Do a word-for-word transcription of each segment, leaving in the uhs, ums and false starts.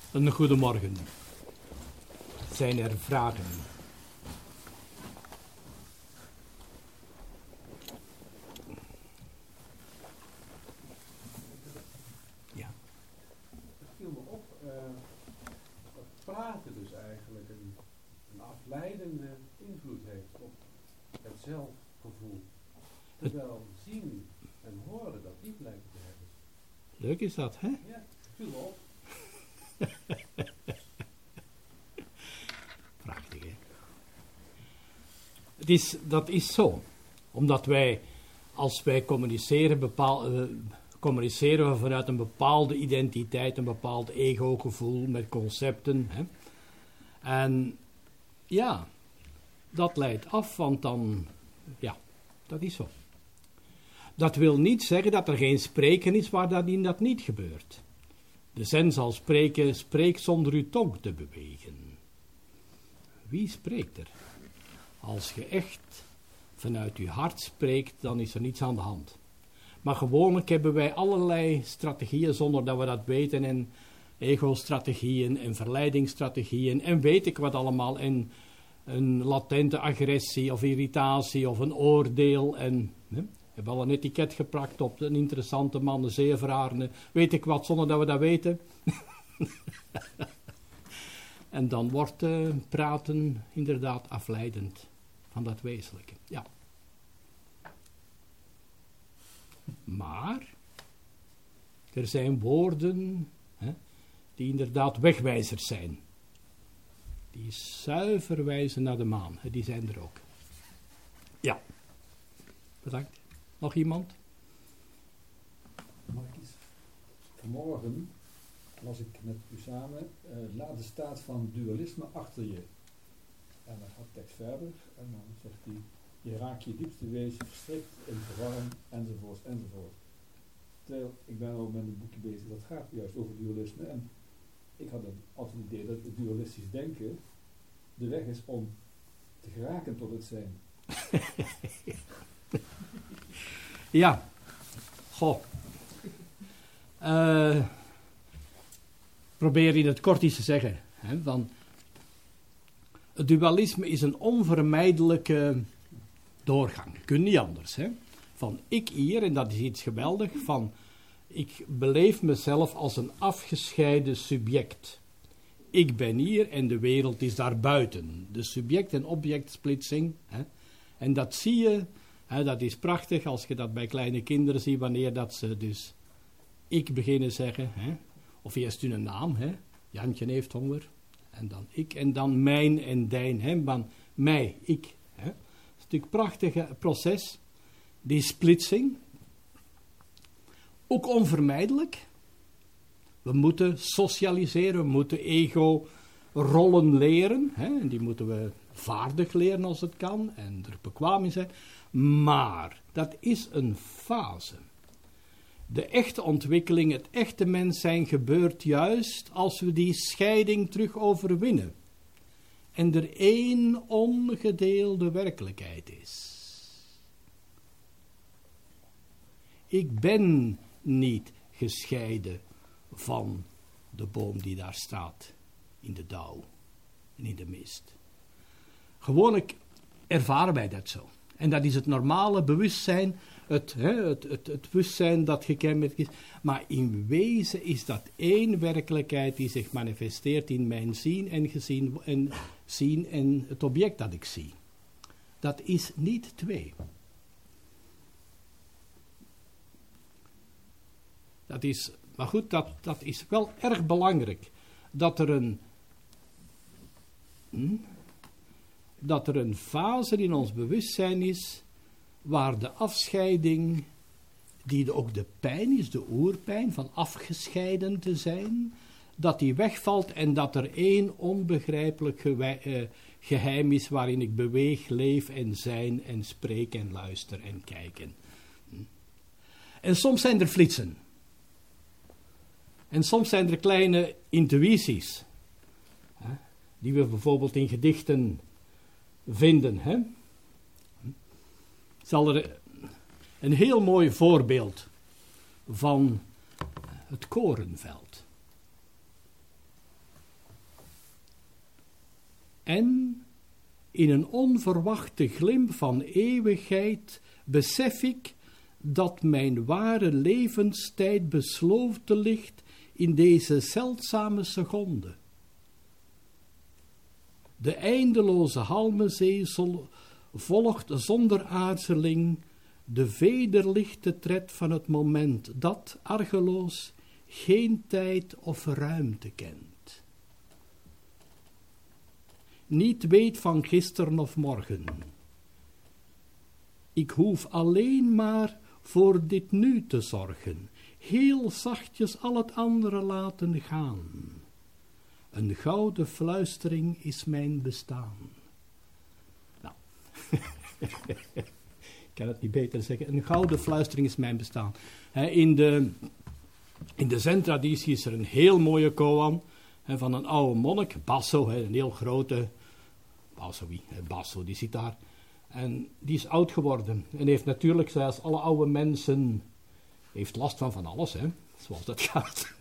Een goedemorgen. Zijn er vragen? Ja. Het viel me op uh, dat praten dus eigenlijk een, een afleidende invloed heeft op het zelfgevoel. Terwijl zien en horen dat niet lijkt te hebben. Leuk is dat, hè? Ja, het viel me op. Prachtig, hè? Het is, dat is zo. Omdat wij, als wij communiceren, bepaal, uh, communiceren we vanuit een bepaalde identiteit, een bepaald ego-gevoel met concepten. Hè? En ja, dat leidt af, want dan, ja, dat is zo. Dat wil niet zeggen dat er geen spreken is waar dat in dat niet gebeurt. De Zen zal spreken, spreek zonder uw tong te bewegen. Wie spreekt er? Als je echt vanuit je hart spreekt, dan is er niets aan de hand. Maar gewoonlijk hebben wij allerlei strategieën zonder dat we dat weten. En ego-strategieën en verleidingsstrategieën en weet ik wat allemaal. En een latente agressie of irritatie of een oordeel. En hè, we hebben al een etiket geplakt op een interessante man, een zeer verhaarde, weet ik wat, zonder dat we dat weten. En dan wordt uh, praten inderdaad afleidend van dat wezenlijke. Ja. Maar er zijn woorden hè, die inderdaad wegwijzers zijn. Die zuiver wijzen naar de maan. Hè, die zijn er ook. Ja. Bedankt. Nog iemand? Markies, vanmorgen las ik met u samen, uh, laat de staat van dualisme achter je. En dan gaat de tekst verder en dan zegt hij, je raakt je diepste wezen verstrikt in verwarring, enzovoort, enzovoort. Terwijl, ik ben al met een boekje bezig, dat gaat juist over dualisme. En ik had altijd het idee dat het dualistisch denken de weg is om te geraken tot het zijn. Ja. Goh. Uh, probeer in het kort iets te zeggen. Hè, van het dualisme is een onvermijdelijke doorgang. Kun niet anders. Hè. Van ik hier, en dat is iets geweldig, van ik beleef mezelf als een afgescheiden subject. Ik ben hier en de wereld is daarbuiten. De subject- en objectsplitsing. Hè. En dat zie je, hè, dat is prachtig als je dat bij kleine kinderen ziet, wanneer dat ze dus ik beginnen zeggen. Hè. Of eerst hun naam, hè. Jantje heeft honger. En dan ik, en dan mijn en dijn, hè. Van mij, ik. Hè. Dat is natuurlijk een prachtig proces. Die splitsing. Ook onvermijdelijk. We moeten socialiseren, we moeten ego-rollen leren. Hè, en die moeten we vaardig leren als het kan en er bekwaam in zijn. Maar dat is een fase. De echte ontwikkeling, het echte mens zijn gebeurt juist als we die scheiding terug overwinnen. En er één ongedeelde werkelijkheid is. Ik ben niet gescheiden van de boom die daar staat in de dauw en in de mist. Gewoonlijk ervaren wij dat zo. En dat is het normale bewustzijn, het, hè, het, het, het bewustzijn dat gekenmerkt is. Maar in wezen is dat één werkelijkheid die zich manifesteert in mijn zien en, gezien, en, zien en het object dat ik zie. Dat is niet twee. Dat is, maar goed, dat, dat is wel erg belangrijk. Dat er een... Hm, dat er een fase in ons bewustzijn is, waar de afscheiding, die de, ook de pijn is, de oerpijn van afgescheiden te zijn, dat die wegvalt en dat er één onbegrijpelijk gewij, uh, geheim is waarin ik beweeg, leef en zijn en spreek en luister en kijken. Hm. En soms zijn er flitsen. En soms zijn er kleine intuïties, hè, die we bijvoorbeeld in gedichten vinden. Hè. Zal er een heel mooi voorbeeld van het korenveld. En in een onverwachte glimp van eeuwigheid besef ik dat mijn ware levenstijd besloten ligt in deze zeldzame seconde. De eindeloze halmenzee volgt zonder aarzeling de vederlichte tred van het moment dat, argeloos, geen tijd of ruimte kent. Niet weet van gisteren of morgen. Ik hoef alleen maar voor dit nu te zorgen, heel zachtjes al het andere laten gaan. Een gouden fluistering is mijn bestaan. Nou, ik kan het niet beter zeggen. Een gouden fluistering is mijn bestaan. He, in de, in de zen-traditie is er een heel mooie koan he, van een oude monnik, Basso, he, een heel grote, Basso, wie? He, Basso, die zit daar. En die is oud geworden en heeft natuurlijk, zoals alle oude mensen, heeft last van van alles, hè, zoals dat gaat.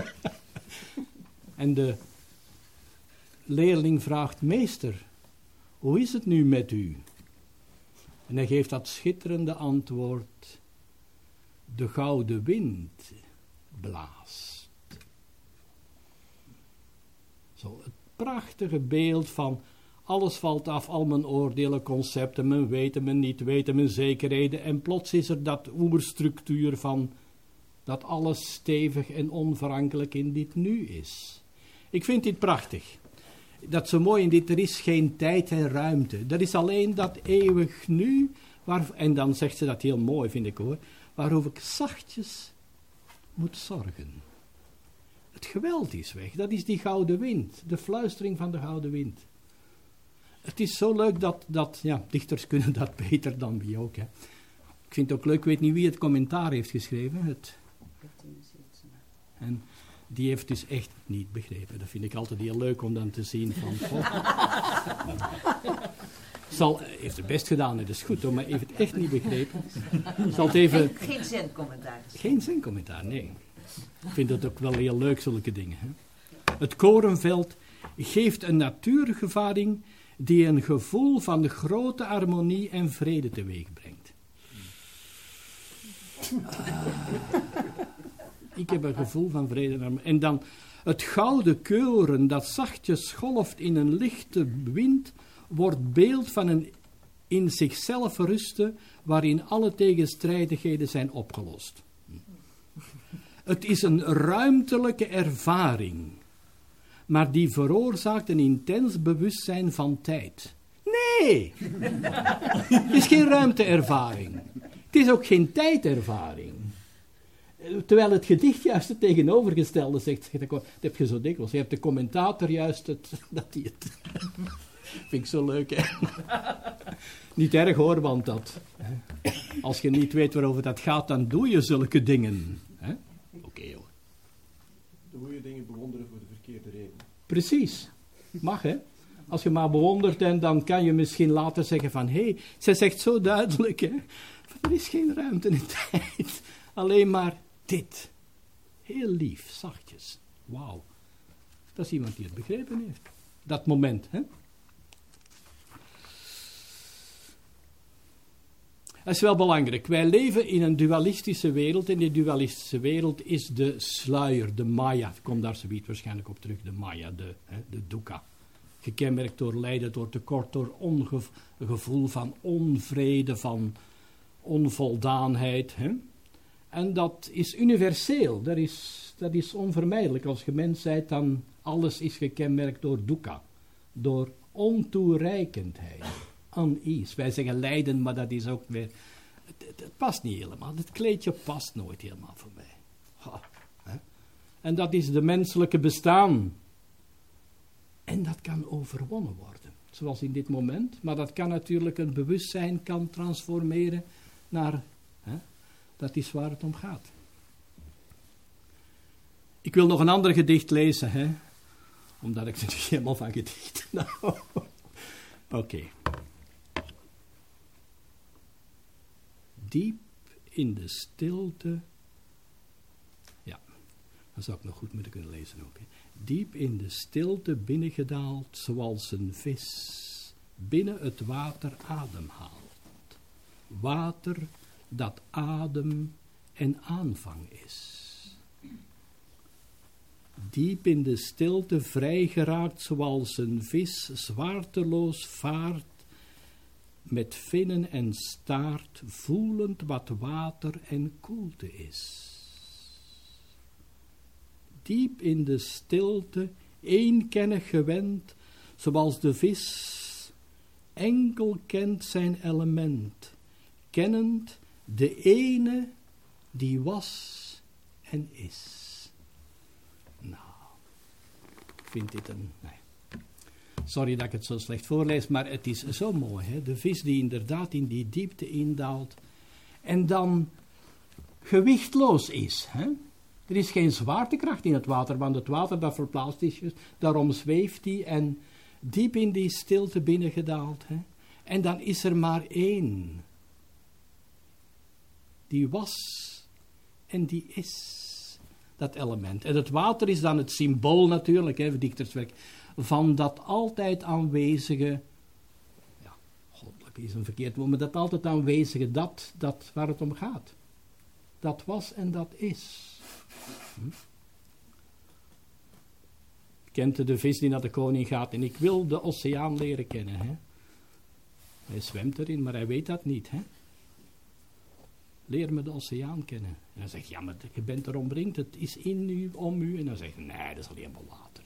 En de leerling vraagt, meester, hoe is het nu met u? En hij geeft dat schitterende antwoord, de gouden wind blaast. Zo, het prachtige beeld van alles valt af, al mijn oordelen, concepten, mijn weten, mijn niet weten, mijn zekerheden. En plots is er dat oerstructuur van dat alles stevig en onverankelijk in dit nu is. Ik vind dit prachtig. Dat zo mooi in dit, er is geen tijd en ruimte. Er is alleen dat eeuwig nu, waar, en dan zegt ze dat heel mooi, vind ik hoor, waarover ik zachtjes moet zorgen. Het geweld is weg, dat is die gouden wind, de fluistering van de gouden wind. Het is zo leuk dat, dat ja, dichters kunnen dat beter dan wie ook. Hè. Ik vind het ook leuk, ik weet niet wie het commentaar heeft geschreven. Het, en die heeft dus echt niet begrepen. Dat vind ik altijd heel leuk om dan te zien van... Zal, heeft het best gedaan, dat is goed hoor, maar heeft het echt niet begrepen. Zal het even... Geen, geen zencommentaar. Geen zencommentaar, nee. Ik vind het ook wel heel leuk, zulke dingen. Hè. Het korenveld geeft een natuurervaring die een gevoel van de grote harmonie en vrede teweeg brengt. Ah, ik heb een gevoel van vrede en harmonie. En dan het gouden koren dat zachtjes golft in een lichte wind, wordt beeld van een in zichzelf rusten, waarin alle tegenstrijdigheden zijn opgelost. Het is een ruimtelijke ervaring, maar die veroorzaakt een intens bewustzijn van tijd. Nee! Het is geen ruimteervaring. Het is ook geen tijdervaring. Terwijl het gedicht juist het tegenovergestelde zegt. Dat heb je zo dikwijls. Je hebt de commentator juist het, dat hij het... Vind ik zo leuk, hè? Niet erg hoor, want dat... Hè, als je niet weet waarover dat gaat, dan doe je zulke dingen. Oké okay, hoor. De goede dingen bewonderen voor de verkeerde reden. Precies. Mag, hè? Als je maar bewondert, en dan kan je misschien later zeggen van... Hé, hey, zij zegt zo duidelijk, hè? Er is geen ruimte en tijd. Alleen maar dit. Heel lief, zachtjes. Wauw. Dat is iemand die het begrepen heeft. Dat moment, hè? Dat is wel belangrijk. Wij leven in een dualistische wereld. En die dualistische wereld is de sluier, de Maya. Ik kom daar zoiets waarschijnlijk op terug. De Maya, de, hè, de dukkha. Gekenmerkt door lijden, door tekort, door ongev- gevoel van onvrede, van onvoldaanheid. Hè? En dat is universeel. Dat is, dat is onvermijdelijk. Als je mens bent, dan alles is gekenmerkt door dukkha. Door ontoereikendheid. Unease. Wij zeggen lijden, maar dat is ook weer... Het, het, het past niet helemaal. Het kleedje past nooit helemaal voor mij. Ha, hè? En dat is de menselijke bestaan. En dat kan overwonnen worden. Zoals in dit moment. Maar dat kan natuurlijk een bewustzijn kan transformeren naar... Hè? Dat is waar het om gaat. Ik wil nog een ander gedicht lezen. Hè? Omdat ik er niet helemaal van gedicht... Nou, oké. Okay. Diep in de stilte... Ja, dat zou ik nog goed moeten kunnen lezen ook. Hè. diep in de stilte binnengedaald, zoals een vis binnen het water ademhaalt. Water dat adem en aanvang is. Diep in de stilte vrijgeraakt, zoals een vis zwaarteloos vaart, met vinnen en staart, voelend wat water en koelte is. Diep in de stilte, eenkennig gewend, zoals de vis enkel kent zijn element, kennend de ene die was en is. Nou, ik vind dit een... Nee. Sorry dat ik het zo slecht voorlees, maar het is zo mooi. Hè? De vis die inderdaad in die diepte indaalt en dan gewichtloos is. Hè? Er is geen zwaartekracht in het water, want het water dat verplaatst is, daarom zweeft hij en diep in die stilte binnengedaald. Hè? En dan is er maar één. Die was en die is. Dat element. En het water is dan het symbool natuurlijk, hè, dichterswerk, van dat altijd aanwezige, ja, goddelijk is een verkeerd woord, maar dat altijd aanwezige, dat, dat waar het om gaat. Dat was en dat is. Hm? Kent de vis die naar de koning gaat en ik wil de oceaan leren kennen. Hè? Hij zwemt erin, maar hij weet dat niet. Hè? Leer me de oceaan kennen. En hij zegt, ja, maar je bent er omringd, het is in u, om u. En dan zegt hij, nee, dat is alleen maar water.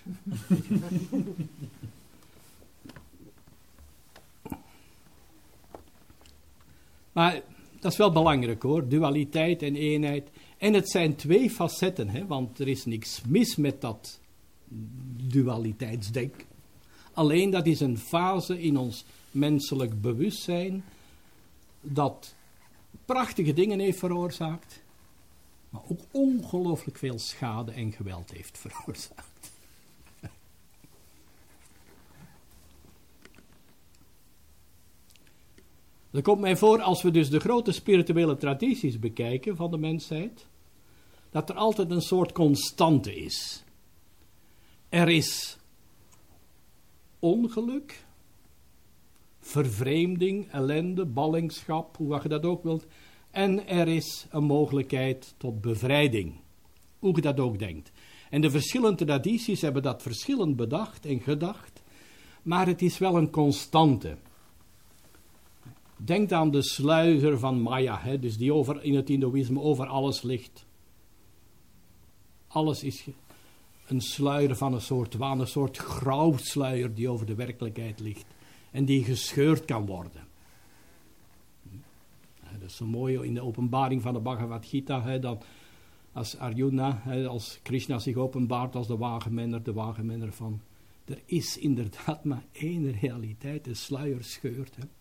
Maar dat is wel belangrijk hoor, dualiteit en eenheid. En het zijn twee facetten, hè, want er is niks mis met dat dualiteitsdenk. Alleen dat is een fase in ons menselijk bewustzijn dat prachtige dingen heeft veroorzaakt, maar ook ongelooflijk veel schade en geweld heeft veroorzaakt. Er komt mij voor, als we dus de grote spirituele tradities bekijken van de mensheid, dat er altijd een soort constante is. Er is ongeluk, vervreemding, ellende, ballingschap, hoe je dat ook wilt. En er is een mogelijkheid tot bevrijding, hoe je dat ook denkt. En de verschillende tradities hebben dat verschillend bedacht en gedacht, maar het is wel een constante. Denk aan de sluier van Maya, hè, dus die over, in het Hindoeïsme over alles ligt. Alles is een sluier van een soort waan, een soort grauwsluier die over de werkelijkheid ligt. En die gescheurd kan worden. Ja, dat is zo mooi in de openbaring van de Bhagavad Gita, hè, dat als Arjuna, hè, als Krishna zich openbaart als de wagenmenner, de wagenmenner van, er is inderdaad maar één realiteit, de sluier scheurt. Hè.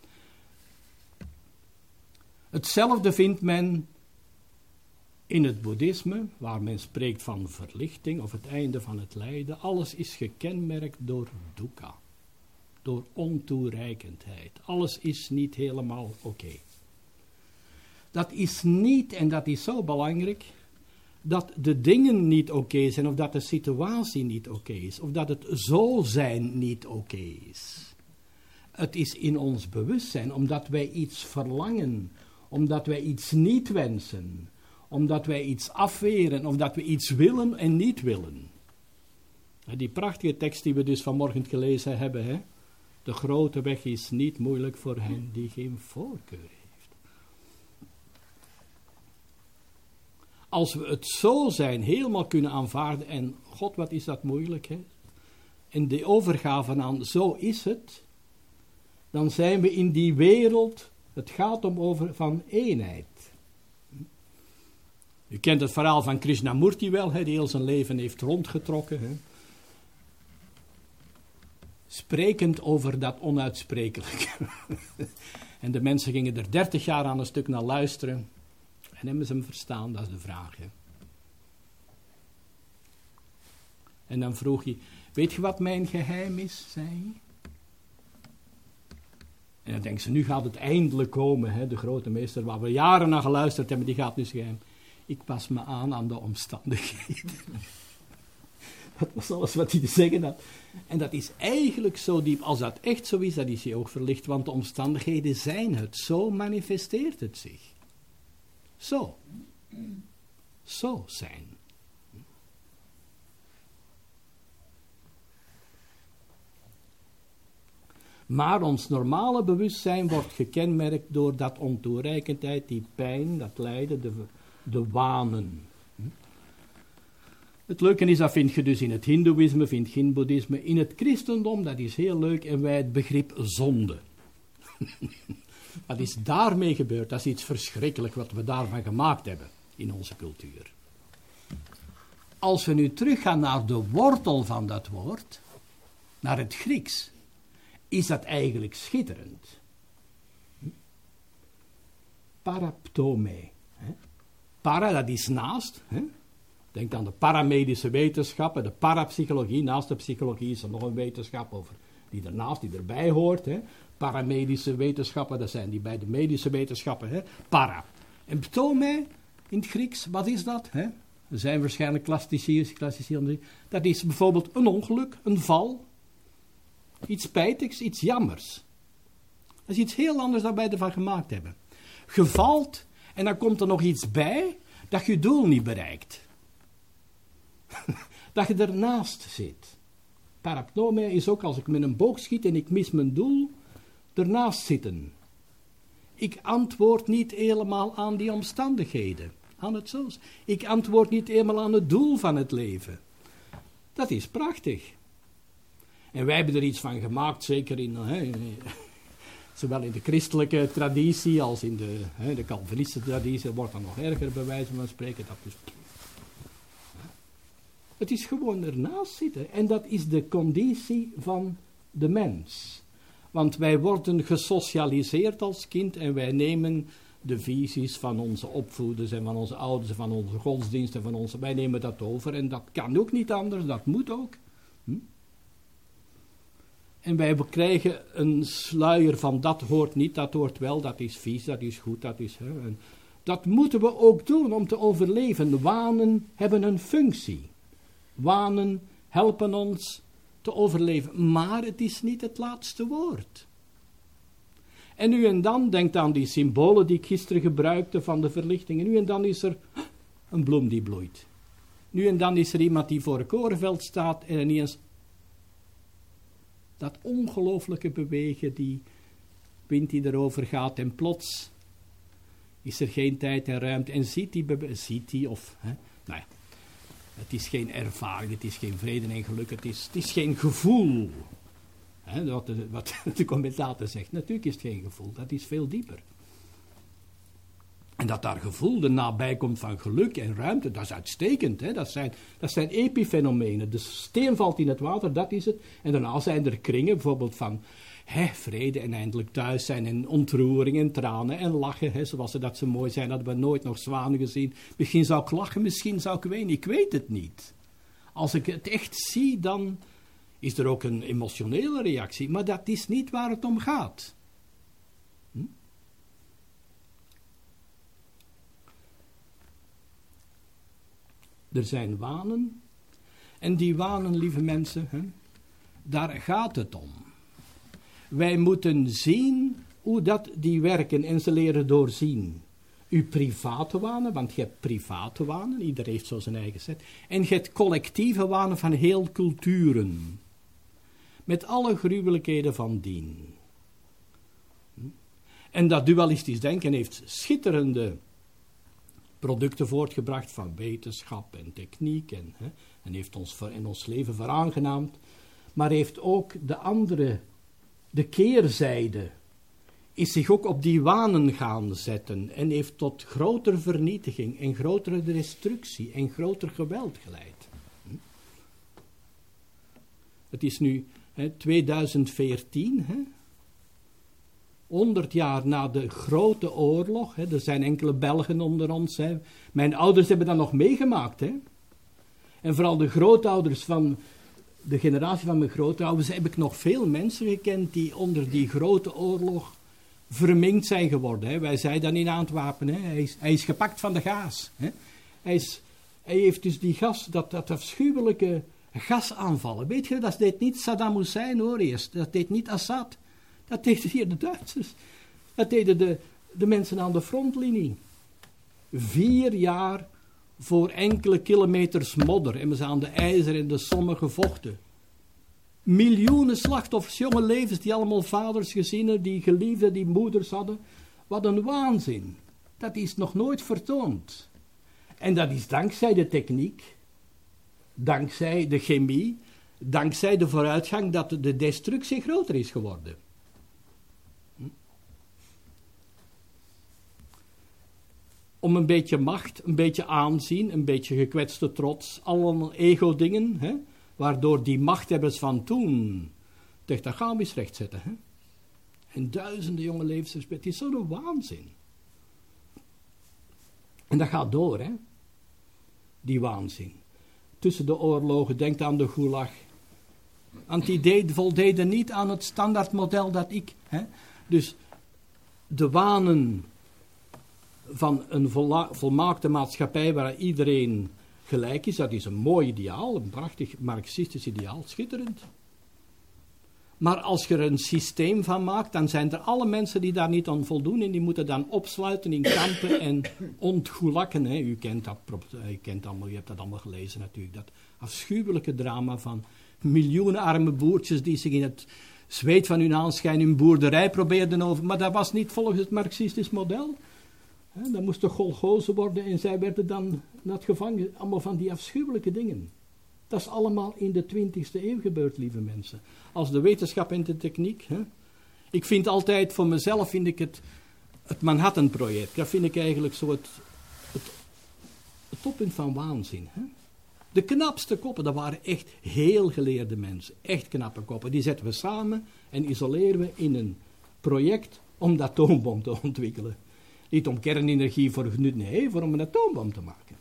Hetzelfde vindt men in het boeddhisme, waar men spreekt van verlichting of het einde van het lijden. Alles is gekenmerkt door dukkha, door ontoereikendheid. Alles is niet helemaal oké. Okay. Dat is niet, en dat is zo belangrijk, dat de dingen niet oké okay zijn, of dat de situatie niet oké okay is, of dat het zo zijn niet oké okay is. Het is in ons bewustzijn, omdat wij iets verlangen, omdat wij iets niet wensen, omdat wij iets afweren, of dat we iets willen en niet willen. Die prachtige tekst die we dus vanmorgen gelezen hebben, hè? De grote weg is niet moeilijk voor hen die geen voorkeur heeft. Als we het zo zijn helemaal kunnen aanvaarden, en God, wat is dat moeilijk, hè? En de overgave aan zo is het, dan zijn we in die wereld, het gaat om over van eenheid. U kent het verhaal van Krishnamurti wel, hè, die heel zijn leven heeft rondgetrokken. Hè. Sprekend over dat onuitsprekelijke. En de mensen gingen er dertig jaar aan een stuk naar luisteren. En hebben ze hem verstaan, dat is de vraag. Hè. En dan vroeg hij, weet je wat mijn geheim is, zei hij. En dan denken ze, nu gaat het eindelijk komen, hè, de grote meester, waar we jaren naar geluisterd hebben, die gaat nu geheim. Ik pas me aan aan de omstandigheden. Dat was alles wat hij te zeggen had. En dat is eigenlijk zo diep. Als dat echt zo is, dat is hij ook verlicht. Want de omstandigheden zijn het. Zo manifesteert het zich. Zo. Zo zijn. Maar ons normale bewustzijn wordt gekenmerkt door dat ontoereikendheid, die pijn, dat lijden, de, de wanen. Het leuke is, dat vind je dus in het hindoeïsme, vind je in het boeddhisme. In het christendom, dat is heel leuk, en wij het begrip zonde. Wat is daarmee gebeurd? Dat is iets verschrikkelijk wat we daarvan gemaakt hebben in onze cultuur. Als we nu teruggaan naar de wortel van dat woord, naar het Grieks, is dat eigenlijk schitterend. Paraptome. Para, dat is naast. Hè? Denk aan de paramedische wetenschappen, de parapsychologie. Naast de psychologie is er nog een wetenschap over die ernaast, die erbij hoort. Hè? Paramedische wetenschappen, dat zijn die bij de medische wetenschappen. Hè? Para. En ptome, in het Grieks, wat is dat? Hè? Er zijn waarschijnlijk klassiciërs, klassiciërs. Dat is bijvoorbeeld een ongeluk, een val. Iets spijtigs, iets jammers. Dat is iets heel anders dan wij ervan gemaakt hebben. Je valt en dan komt er nog iets bij dat je doel niet bereikt. Dat je ernaast zit. Paraptome is ook als ik met een boog schiet en ik mis mijn doel, ernaast zitten. Ik antwoord niet helemaal aan die omstandigheden. Aan het zo's. Ik antwoord niet helemaal aan het doel van het leven. Dat is prachtig. En wij hebben er iets van gemaakt, zeker in, hè, zowel in de christelijke traditie als in de, hè, de Calvinistische traditie, wordt dat nog erger bij wijze van spreken. Dat is, het is gewoon ernaast zitten. En dat is de conditie van de mens. Want wij worden gesocialiseerd als kind en wij nemen de visies van onze opvoeders en van onze ouders en van onze godsdiensten, van onze, wij nemen dat over. En dat kan ook niet anders, dat moet ook. Hm? En wij krijgen een sluier van dat hoort niet, dat hoort wel, dat is vies, dat is goed, dat is... Hè, en dat moeten we ook doen om te overleven. Wanen hebben een functie. Wanen helpen ons te overleven. Maar het is niet het laatste woord. En nu en dan, denk aan die symbolen die ik gisteren gebruikte van de verlichting. En nu en dan is er een bloem die bloeit. Nu en dan is er iemand die voor een korenveld staat en ineens... Dat ongelooflijke bewegen, die wind die erover gaat en plots is er geen tijd en ruimte. En ziet die, bewe- ziet die of, hè, nou ja, het is geen ervaring, het is geen vrede en geluk, het is, het is geen gevoel. Hè, wat, de, wat de commentator zegt, natuurlijk is het geen gevoel, dat is veel dieper. En dat daar gevoel er nabij komt van geluk en ruimte, dat is uitstekend. Hè? Dat zijn, dat zijn epifenomenen. De steen valt in het water, dat is het. En daarna zijn er kringen, bijvoorbeeld van hè, vrede en eindelijk thuis zijn en ontroering en tranen en lachen. Hè? Zoals ze dat zo mooi zijn, hadden we nooit nog zwanen gezien. Misschien zou ik lachen, misschien zou ik wenen, ik weet het niet. Als ik het echt zie, dan is er ook een emotionele reactie. Maar dat is niet waar het om gaat. Hm? Er zijn wanen. En die wanen, lieve mensen, hè, daar gaat het om. Wij moeten zien hoe dat die werken en ze leren doorzien. Uw private wanen, want je hebt private wanen, ieder heeft zo zijn eigen set. En je hebt collectieve wanen van heel culturen. Met alle gruwelijkheden van dien. En dat dualistisch denken heeft schitterende producten voortgebracht van wetenschap en techniek en, hè, en heeft ons ver, in ons leven veraangenaamd, maar heeft ook de andere, de keerzijde, is zich ook op die wanen gaan zetten en heeft tot grotere vernietiging en grotere destructie en groter geweld geleid. Hm? Het is nu hè, tweeduizend veertien, hè? honderd jaar na de grote oorlog, hè, er zijn enkele Belgen onder ons, hè. Mijn ouders hebben dat nog meegemaakt. Hè. En vooral de grootouders van de generatie van mijn grootouders heb ik nog veel mensen gekend die onder die grote oorlog verminkt zijn geworden. Hè. Wij zeiden dan in Antwerpen, hè, hij, is, hij is gepakt van de gaas. Hè. Hij, is, hij heeft dus die gas, dat, dat afschuwelijke gasaanvallen. Weet je, dat deed niet Saddam Hussein hoor eerst. Dat deed niet Assad. Dat deden hier de Duitsers. Dat deden de, de mensen aan de frontlinie. Vier jaar voor enkele kilometers modder hebben ze aan de IJzer en de Somme gevochten. Miljoenen slachtoffers, jonge levens die allemaal vaders, gezinnen, die geliefden, die moeders hadden. Wat een waanzin. Dat is nog nooit vertoond. En dat is dankzij de techniek, dankzij de chemie, dankzij de vooruitgang dat de destructie groter is geworden. Hm? Om een beetje macht, een beetje aanzien, een beetje gekwetste trots, allemaal ego-dingen, hè, waardoor die machthebbers van toen dacht, dat gaan we eens rechtzetten. Hè? En duizenden jonge levens, het is zo'n waanzin. En dat gaat door, hè. Die waanzin. Tussen de oorlogen, denk aan de Gulag. Want die deed, voldeden niet aan het standaardmodel dat ik... Hè, dus de wanen van een vola, volmaakte maatschappij waar iedereen gelijk is, dat is een mooi ideaal, een prachtig marxistisch ideaal, schitterend. Maar als je er een systeem van maakt, dan zijn er alle mensen die daar niet aan voldoen en die moeten dan opsluiten in kampen en ontgoelakken. Hè. U kent dat, u kent allemaal, u hebt dat allemaal gelezen natuurlijk, dat afschuwelijke drama van miljoenen arme boertjes die zich in het zweet van hun aanschijn hun boerderij probeerden over, maar dat was niet volgens het marxistisch model. Hè, dat moest toch Golgoze worden en zij werden dan naar gevangen, allemaal van die afschuwelijke dingen. Dat is allemaal in de twintigste eeuw gebeurd, lieve mensen. Als de wetenschap en de techniek. Hè. Ik vind altijd, voor mezelf vind ik het, het Manhattan-project, dat vind ik eigenlijk zo het, het, het toppunt van waanzin. Hè. De knapste koppen, dat waren echt heel geleerde mensen. Echt knappe koppen. Die zetten we samen en isoleren we in een project om de atoombom te ontwikkelen. Niet om kernenergie voor genut, nee, voor om een atoombom te maken.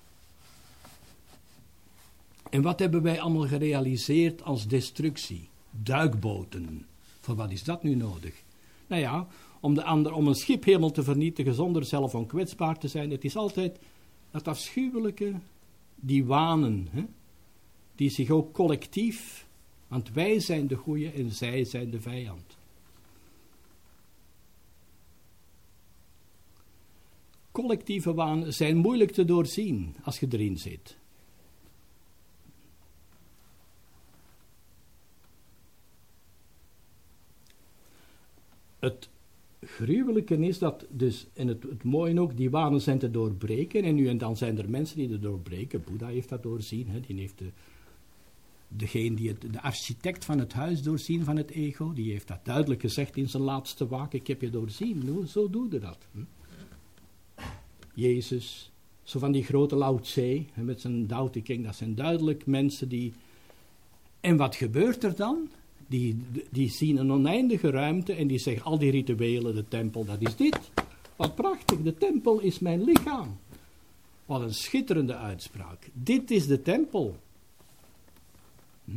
En wat hebben wij allemaal gerealiseerd als destructie? Duikboten. Voor wat is dat nu nodig? Nou ja, om, de ander, om een schip helemaal te vernietigen zonder zelf onkwetsbaar te zijn. Het is altijd dat afschuwelijke, die wanen, hè, die zich ook collectief, want wij zijn de goeie en zij zijn de vijand. Collectieve wanen zijn moeilijk te doorzien als je erin zit. Het gruwelijke is dat, dus, en het, het mooie ook, die wanen zijn te doorbreken. En nu en dan zijn er mensen die het doorbreken. Boeddha heeft dat doorzien. Hè. Die heeft de, degene die het, de architect van het huis doorzien van het ego. Die heeft dat duidelijk gezegd in zijn laatste waak. Ik heb je doorzien. Nou, zo doe je dat. Hm. Jezus, zo van die grote Lao Tse, hè, met zijn Tao Te Ching. Dat zijn duidelijk mensen die... En wat gebeurt er dan? Die, die zien een oneindige ruimte en die zeggen, al die rituelen, de tempel, dat is dit. Wat prachtig, de tempel is mijn lichaam. Wat een schitterende uitspraak. Dit is de tempel. Hm?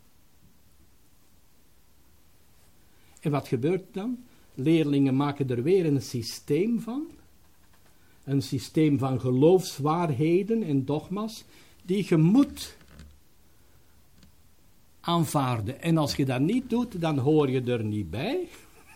En wat gebeurt dan? Leerlingen maken er weer een systeem van. Een systeem van geloofswaarheden en dogma's die je moet aanvaarden. En als je dat niet doet, dan hoor je er niet bij.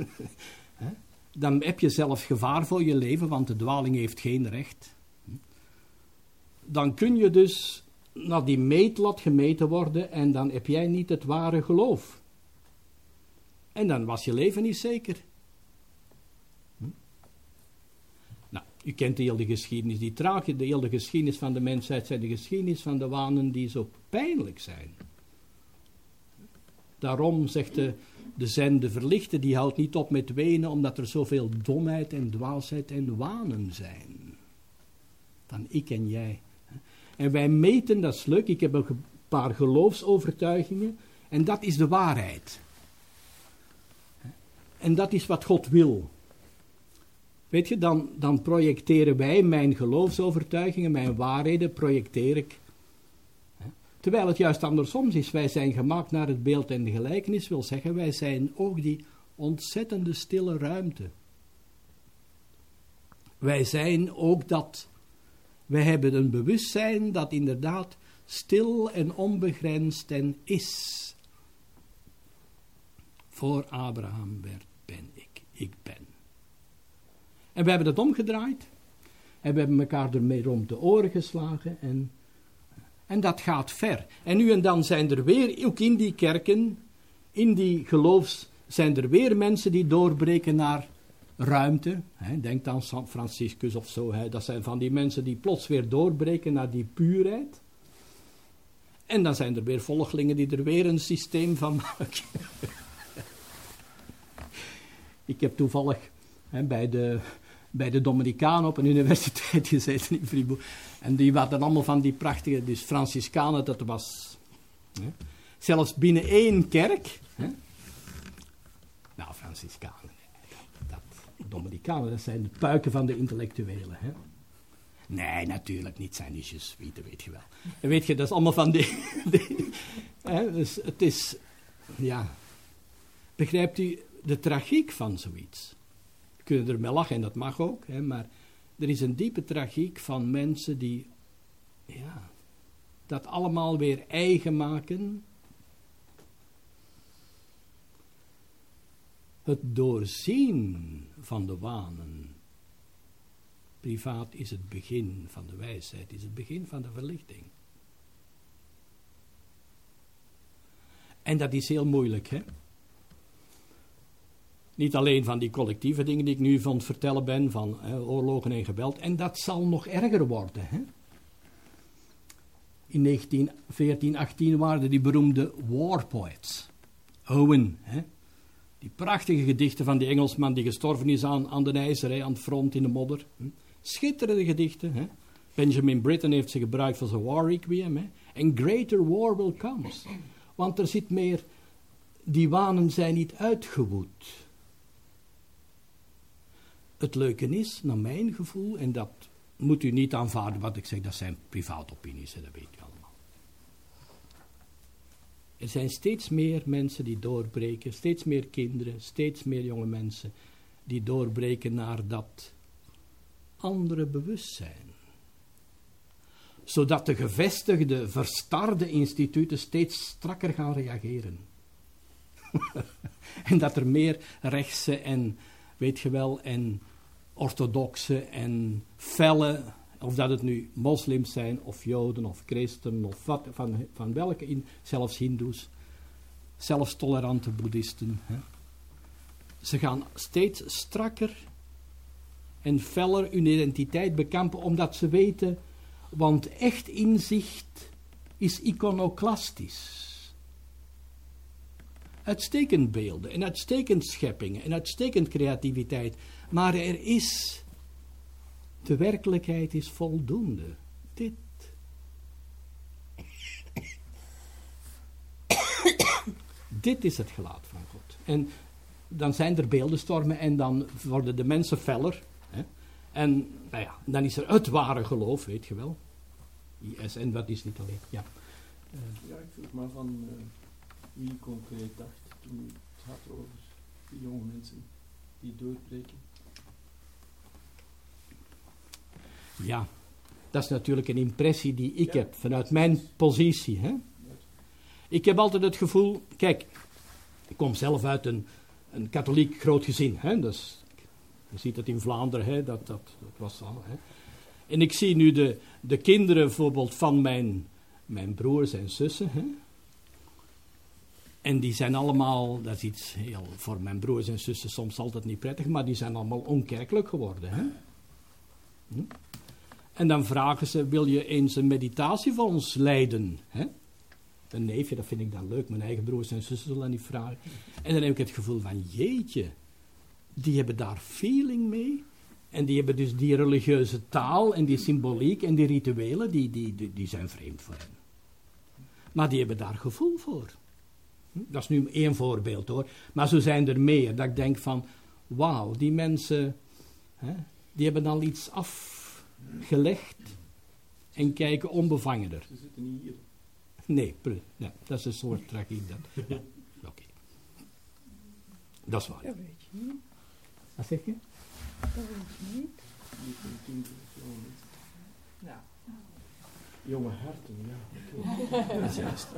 Dan heb je zelf gevaar voor je leven, want de dwaling heeft geen recht. Dan kun je dus naar die meetlat gemeten worden en dan heb jij niet het ware geloof. En dan was je leven niet zeker. Hm? Nou, u kent de hele geschiedenis, die traag, de hele geschiedenis van de mensheid zijn de geschiedenis van de wanen die zo pijnlijk zijn. Daarom zegt de, de zen, de verlichte, die houdt niet op met wenen, omdat er zoveel domheid en dwaasheid en wanen zijn. Dan ik en jij. En wij meten, dat is leuk, ik heb een paar geloofsovertuigingen, en dat is de waarheid. En dat is wat God wil. Weet je, dan, dan projecteren wij mijn geloofsovertuigingen, mijn waarheden, projecteer ik. Terwijl het juist andersom is, wij zijn gemaakt naar het beeld en de gelijkenis, wil zeggen, wij zijn ook die ontzettende stille ruimte. Wij zijn ook dat, wij hebben een bewustzijn dat inderdaad stil en onbegrensd en is. Voor Abraham werd ben ik, ik ben. En we hebben dat omgedraaid. En we hebben elkaar ermee rond de oren geslagen. En, en dat gaat ver. En nu en dan zijn er weer, ook in die kerken, in die geloofs, zijn er weer mensen die doorbreken naar ruimte. Hè, denk aan San Franciscus of zo. Hè, dat zijn van die mensen die plots weer doorbreken naar die puurheid. En dan zijn er weer volgelingen die er weer een systeem van maken. Ik heb toevallig hè, bij, de, bij de Dominicanen op een universiteit gezeten in Fribourg. En die hadden allemaal van die prachtige, dus Franciscanen, dat was hè, zelfs binnen één kerk. Hè. Nou, Franciscanen, dat, Dominicanen, dat zijn de puiken van de intellectuelen. Hè. Nee, natuurlijk niet, zijn die Jesuiten, weet je wel. En weet je, dat is allemaal van die... die hè, dus het is, ja, begrijpt u de tragiek van zoiets? We kunnen er mee lachen en dat mag ook, hè, maar er is een diepe tragiek van mensen die, ja, dat allemaal weer eigen maken. Het doorzien van de wanen. Privaat is het begin van de wijsheid, is het begin van de verlichting. En dat is heel moeilijk, hè? Niet alleen van die collectieve dingen die ik nu van het vertellen ben, van hè, oorlogen en geweld. En dat zal nog erger worden, hè? In negentien veertien, achttien waren er die beroemde war poets. Owen, hè? Die prachtige gedichten van die Engelsman die gestorven is aan, aan de ijzer, hè, aan het front in de modder. Hè? Schitterende gedichten. Hè? Benjamin Britten heeft ze gebruikt voor zijn war requiem. Hè? And greater war will come. Want er zit meer, die wanen zijn niet uitgewoed. Het leuke is, naar mijn gevoel, en dat moet u niet aanvaarden wat ik zeg, dat zijn private opinies, hè, dat weet u allemaal. Er zijn steeds meer mensen die doorbreken, steeds meer kinderen, steeds meer jonge mensen die doorbreken naar dat andere bewustzijn. Zodat de gevestigde, verstarde instituten steeds strakker gaan reageren. En dat er meer rechtse en, weet je wel, en orthodoxe en felle, of dat het nu moslims zijn, of joden, of christenen, of wat, van, van welke, in, zelfs hindoes, zelfs tolerante boeddhisten. Hè. Ze gaan steeds strakker en feller hun identiteit bekampen, omdat ze weten, want echt inzicht is iconoclastisch. Uitstekend beelden en uitstekend scheppingen en uitstekend creativiteit, maar er is, de werkelijkheid is voldoende. Dit. Dit is het gelaat van God. En dan zijn er beeldenstormen en dan worden de mensen feller. Hè? En nou ja, dan is er het ware geloof, weet je wel. I S N, wat is niet alleen. Ja, uh, ja ik vroeg me van uh, wie concreet dacht toen het had over die jonge mensen die doorbreken. Ja, dat is natuurlijk een impressie die ik ja. heb vanuit mijn positie. Hè? Ik heb altijd het gevoel, kijk, ik kom zelf uit een, een katholiek groot gezin. Hè? Dus, je ziet het in Vlaanderen, hè? Dat, dat, dat was al. Hè? En ik zie nu de, de kinderen bijvoorbeeld van mijn, mijn broers en zussen. Hè? En die zijn allemaal, dat is iets heel, voor mijn broers en zussen soms altijd niet prettig, maar die zijn allemaal onkerkelijk geworden. Hè? Hm? En dan vragen ze, wil je eens een meditatie voor ons leiden? Hè? Een neefje, dat vind ik dan leuk, mijn eigen broers en zussen zullen niet vragen. En dan heb ik het gevoel van, jeetje, die hebben daar feeling mee. En die hebben dus die religieuze taal en die symboliek en die rituelen, die, die, die, die zijn vreemd voor hen. Maar die hebben daar gevoel voor. Dat is nu één voorbeeld hoor. Maar zo zijn er meer, dat ik denk van, wauw, die mensen, hè, die hebben al iets afgelegd en kijken onbevangener. Ze zitten niet hier. Nee, nee, dat is een soort tragiek. Dat, ja, oké. Okay. Dat is waar. Dat weet je niet. Wat zeg je? Dat weet je niet. Ja. Jonge harten, ja. Okay. Dat is juist.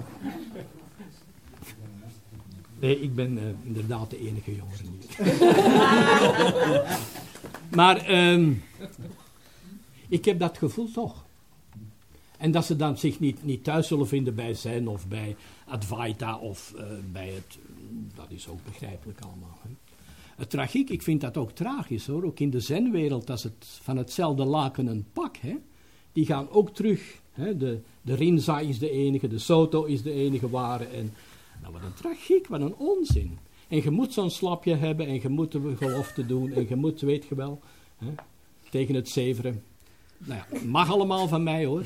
Nee, ik ben uh, inderdaad de enige jongere niet. Maar um, ik heb dat gevoel toch. En dat ze dan zich niet, niet thuis zullen vinden bij Zen of bij Advaita of uh, bij het... Dat is ook begrijpelijk allemaal. Hè. Het tragiek, ik vind dat ook tragisch hoor. Ook in de Zenwereld, dat is het van hetzelfde laken een pak. Hè. Die gaan ook terug. Hè. De, de Rinzai is de enige, de Soto is de enige ware. En, nou, wat een tragiek, wat een onzin. En je moet zo'n slapje hebben en je moet de gelofte doen en je moet, weet je wel, hè, tegen het zeveren. Nou ja, mag allemaal van mij hoor.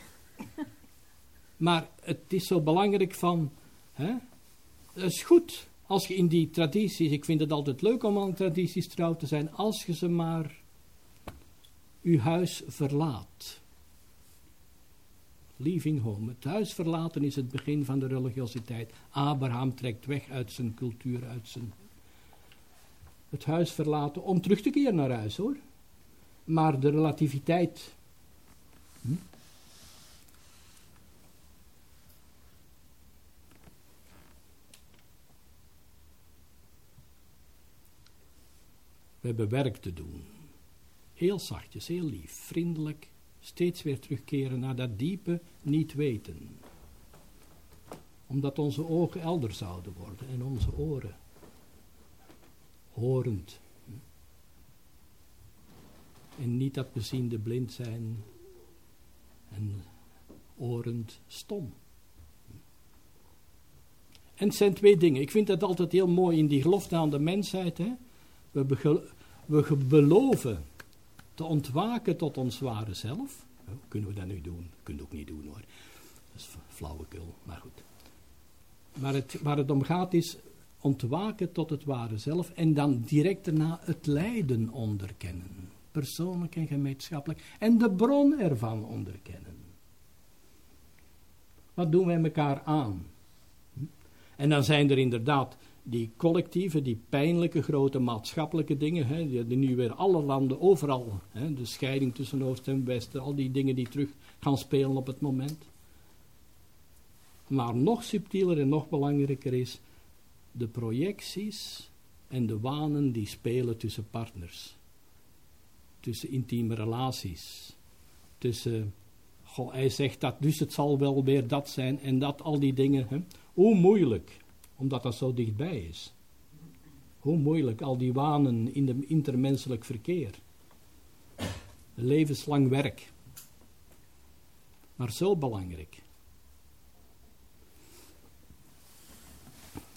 Maar het is zo belangrijk van, hè, het is goed als je in die tradities, ik vind het altijd leuk om aan tradities trouw te zijn, als je ze maar uw huis verlaat. Leaving home. Het huis verlaten is het begin van de religiositeit. Abraham trekt weg uit zijn cultuur, uit zijn... Het huis verlaten om terug te keren naar huis hoor. Maar de relativiteit... Hm? We hebben werk te doen. Heel zachtjes, heel lief, vriendelijk. Steeds weer terugkeren naar dat diepe niet weten. Omdat onze ogen elders zouden worden en onze oren horend. En niet dat beziende blind zijn en orend stom. En het zijn twee dingen. Ik vind dat altijd heel mooi in die gelofte aan de mensheid. Hè? We, bege- we beloven te ontwaken tot ons ware zelf. Hoe kunnen we dat nu doen? Dat kunnen we ook niet doen hoor. Dat is flauwekul, maar goed. Maar het, waar het om gaat is ontwaken tot het ware zelf en dan direct daarna het lijden onderkennen. Persoonlijk en gemeenschappelijk. En de bron ervan onderkennen. Wat doen wij elkaar aan? En dan zijn er inderdaad die collectieve, die pijnlijke grote maatschappelijke dingen, hè, die, die nu weer alle landen, overal, hè, de scheiding tussen Oost en West, al die dingen die terug gaan spelen op het moment. Maar nog subtieler en nog belangrijker is de projecties en de wanen die spelen tussen partners. Tussen intieme relaties. Tussen, goh, hij zegt dat, dus het zal wel weer dat zijn en dat, al die dingen. Hè. Hoe moeilijk, omdat dat zo dichtbij is. Hoe moeilijk, al die wanen in het intermenselijk verkeer. Levenslang werk. Maar zo belangrijk.